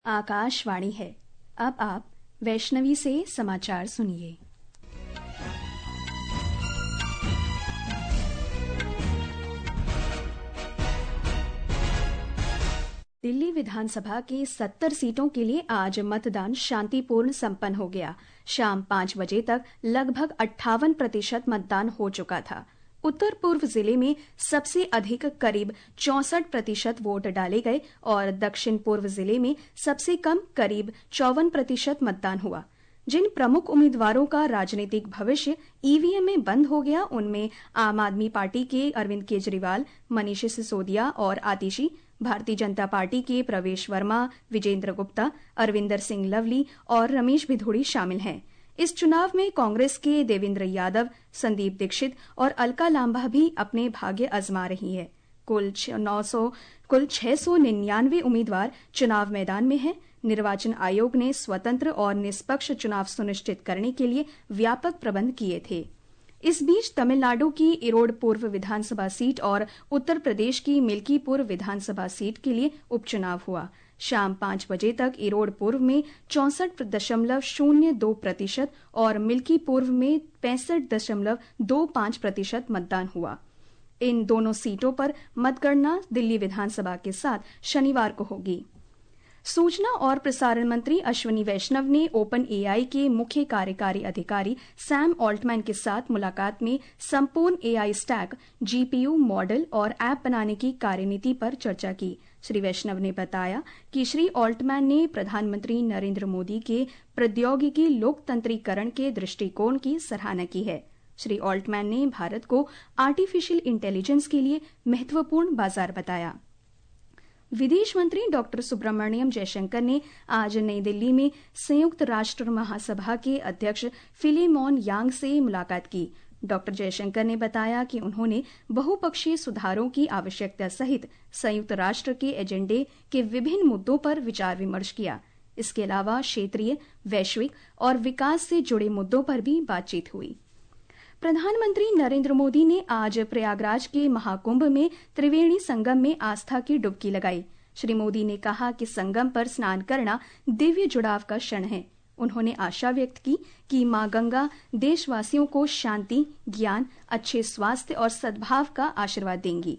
आकाशवाणी है। अब आप वैष्णवी से समाचार सुनिए। दिल्ली विधानसभा की 70 सीटों के लिए आज मतदान शांतिपूर्ण संपन्न हो गया। शाम 5 बजे तक लगभग 58% मतदान हो चुका था। उत्तर पूर्व जिले में सबसे अधिक करीब 64% वोट डाले गए और दक्षिण पूर्व जिले में सबसे कम करीब 54% मतदान हुआ। जिन प्रमुख उम्मीदवारों का राजनीतिक भविष्य ईवीएम में बंद हो गया, उनमें आम आदमी पार्टी के अरविंद केजरीवाल, मनीष सिसोदिया और आतिशी, भारतीय जनता पार्टी के प्रवेश वर्मा, विजेंद्र गुप्ता, अरविंदर सिंह लवली और रमेश भिधोड़ी शामिल हैं। इस चुनाव में कांग्रेस के देवेंद्र यादव, संदीप दीक्षित और अलका लांबा भी अपने भाग्य आजमा रही है। कुल 699 उम्मीदवार चुनाव मैदान में हैं। निर्वाचन आयोग ने स्वतंत्र और निष्पक्ष चुनाव सुनिश्चित करने के लिए व्यापक प्रबंध किए थे। इस बीच तमिलनाडु की इरोड पूर्व विधानसभा सीट और उत्तर प्रदेश की मिल्कीपुर विधानसभा सीट के लिए उपचुनाव हुआ। शाम 5 बजे तक इरोड पूर्व में 64.02% और मिल्कीपुर में 65.25% मतदान हुआ। इन दोनों सीटों पर मतगणना दिल्ली विधानसभा के साथ शनिवार को होगी। सूचना और प्रसारण मंत्री अश्विनी वैष्णव ने ओपन एआई के मुख्य कार्यकारी अधिकारी सैम ऑल्टमैन के साथ मुलाकात में संपूर्ण एआई स्टैक, जीपीयू मॉडल और ऐप बनाने की कार्यनीति पर चर्चा की। श्री वैष्णव ने बताया कि श्री ऑल्टमैन ने प्रधानमंत्री नरेंद्र मोदी के प्रौद्योगिकी लोकतंत्रीकरण के दृष्टिकोण की सराहना की है। श्री ऑल्टमैन ने भारत को आर्टिफिशियल इंटेलिजेंस के लिए महत्वपूर्ण बाजार बताया। विदेश मंत्री डॉक्टर सुब्रमण्यम जयशंकर ने आज नई दिल्ली में संयुक्त राष्ट्र महासभा के अध्यक्ष फिलेमोन यांग से मुलाकात की। डॉक्टर जयशंकर ने बताया कि उन्होंने बहुपक्षीय सुधारों की आवश्यकता सहित संयुक्त राष्ट्र के एजेंडे के विभिन्न मुद्दों पर विचार विमर्श किया। इसके अलावा क्षेत्रीय, वैश्विक और विकास से जुड़े मुद्दों पर भी बातचीत हुई। प्रधानमंत्री नरेंद्र मोदी ने आज प्रयागराज के महाकुंभ में त्रिवेणी संगम में आस्था की डुबकी लगाई। श्री मोदी ने कहा कि संगम पर स्नान करना दिव्य जुड़ाव का क्षण है। उन्होंने आशा व्यक्त की कि मां गंगा देशवासियों को शांति, ज्ञान, अच्छे स्वास्थ्य और सद्भाव का आशीर्वाद देंगी।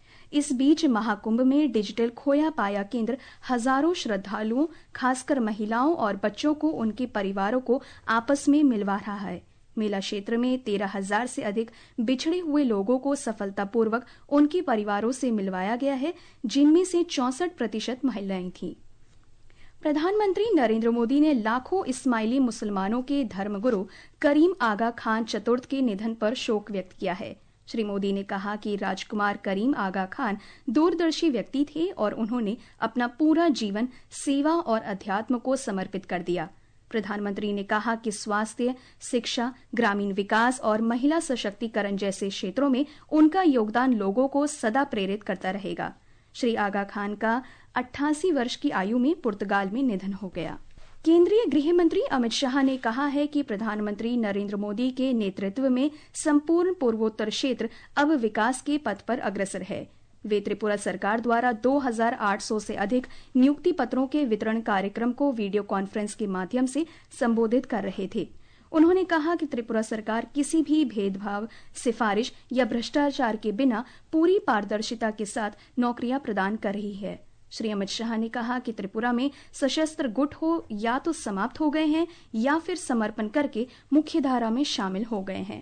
इस बीच महाकुंभ में डिजिटल खोया पाया केंद्र हजारों श्रद्धालुओं, खासकर महिलाओं और बच्चों को उनके परिवारों को आपस में मिलवा रहा है। मेला क्षेत्र में 13,000 से अधिक बिछड़े हुए लोगों को सफलतापूर्वक उनके परिवारों से मिलवाया गया है, जिनमें से 64% महिलाएं थीं। प्रधानमंत्री नरेंद्र मोदी ने लाखों इस्माइली मुसलमानों के धर्मगुरु करीम आगा खान चतुर्थ के निधन पर शोक व्यक्त किया है। श्री मोदी ने कहा कि राजकुमार करीम आगा खान दूरदर्शी व्यक्ति थे और उन्होंने अपना पूरा जीवन सेवा और अध्यात्म को समर्पित कर दिया। प्रधानमंत्री ने कहा कि स्वास्थ्य, शिक्षा, ग्रामीण विकास और महिला सशक्तिकरण जैसे क्षेत्रों में उनका योगदान लोगों को सदा प्रेरित करता रहेगा। श्री आगा खान का 88 वर्ष की आयु में पुर्तगाल में निधन हो गया। केंद्रीय गृह मंत्री अमित शाह ने कहा है कि प्रधानमंत्री नरेंद्र मोदी के नेतृत्व में संपूर्ण पूर्वोत्तर क्षेत्र अब विकास के पथ पर अग्रसर है। वे त्रिपुरा सरकार द्वारा 2,800 से अधिक नियुक्ति पत्रों के वितरण कार्यक्रम को वीडियो कॉन्फ्रेंस के माध्यम से संबोधित कर रहे थे। उन्होंने कहा कि त्रिपुरा सरकार किसी भी भेदभाव, सिफारिश या भ्रष्टाचार के बिना पूरी पारदर्शिता के साथ नौकरियां प्रदान कर रही है। श्री अमित शाह ने कहा कि त्रिपुरा में सशस्त्र गुट हो या तो समाप्त हो गए हैं या फिर समर्पण करके मुख्यधारा में शामिल हो गए हैं।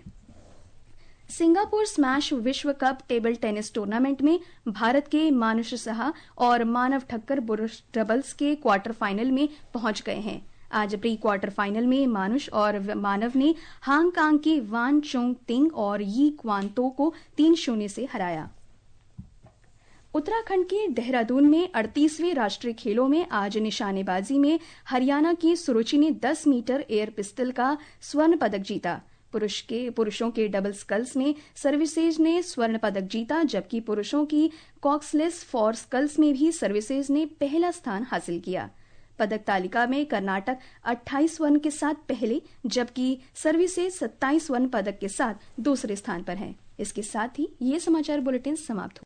सिंगापुर स्मैश विश्व कप टेबल टेनिस टूर्नामेंट में भारत के मानुष साहा और मानव ठक्कर पुरुष डबल्स के क्वार्टर फाइनल में पहुंच गए हैं। आज प्री क्वार्टर फाइनल में मानुष और मानव ने हांगकांग के वान चोंग तिंग और यी क्वान तो को 3-0 से हराया। उत्तराखंड के देहरादून में 38वें राष्ट्रीय खेलों में आज निशानेबाजी में हरियाणा की सुरुचि ने 10 मीटर एयर पिस्टल का स्वर्ण पदक जीता। पुरुषों के डबल स्कल्स में सर्विसेज ने स्वर्ण पदक जीता, जबकि पुरुषों की कॉक्सलेस फॉर स्कल्स में भी सर्विसेज ने पहला स्थान हासिल किया। पदक तालिका में कर्नाटक 28 स्वर्ण के साथ पहले, जबकि सर्विसेज 27 स्वर्ण पदक के साथ दूसरे स्थान पर है। इसके साथ ही ये समाचार बुलेटिन समाप्त हुआ।